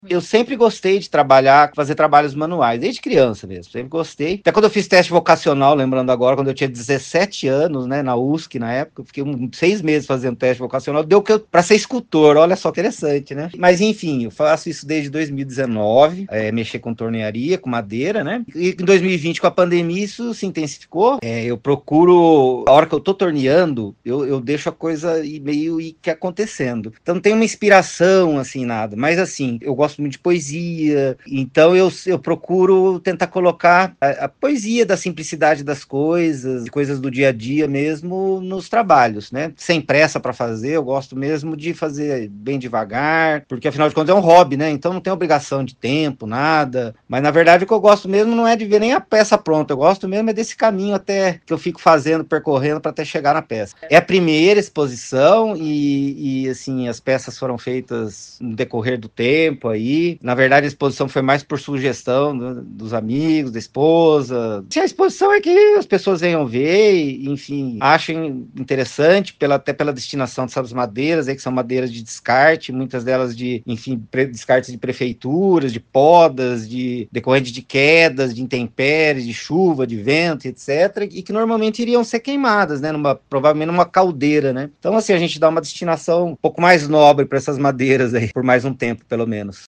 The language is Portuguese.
Eu sempre gostei de trabalhar, fazer trabalhos manuais, desde criança mesmo, sempre gostei. Até quando eu fiz teste vocacional, lembrando agora, quando eu tinha 17 anos, né, na USC, na época, eu fiquei 6 meses fazendo teste vocacional, deu que eu, para ser escultor, olha só, interessante, né? Mas enfim, eu faço isso desde 2019, mexer com tornearia, com madeira, né? E em 2020, com a pandemia, isso se intensificou. Eu procuro, a hora que eu tô torneando, eu deixo a coisa meio que acontecendo. Então não tem uma inspiração, assim, nada. Mas assim, eu gosto muito de poesia, então eu procuro tentar colocar a poesia da simplicidade das coisas, de coisas do dia a dia mesmo, nos trabalhos, né? Sem pressa para fazer, eu gosto mesmo de fazer bem devagar, porque afinal de contas é um hobby, né? Então não tem obrigação de tempo, nada. Mas na verdade o que eu gosto mesmo não é de ver nem a peça pronta, eu gosto mesmo é desse caminho até que eu fico fazendo, percorrendo para até chegar na peça. É a primeira exposição e assim, as peças foram feitas no decorrer do tempo aí. Na verdade, a exposição foi mais por sugestão dos amigos, da esposa. A exposição é que as pessoas venham ver e, enfim, achem interessante, até pela destinação dessas madeiras, aí, que são madeiras de descarte, muitas delas de, enfim, descartes de prefeituras, de podas, decorrente de quedas, de intempéries, de chuva, de vento, etc., e que normalmente iriam ser queimadas, né, provavelmente numa caldeira, né? Então, assim, a gente dá uma destinação um pouco mais nobre para essas madeiras aí, por mais um tempo, pelo menos.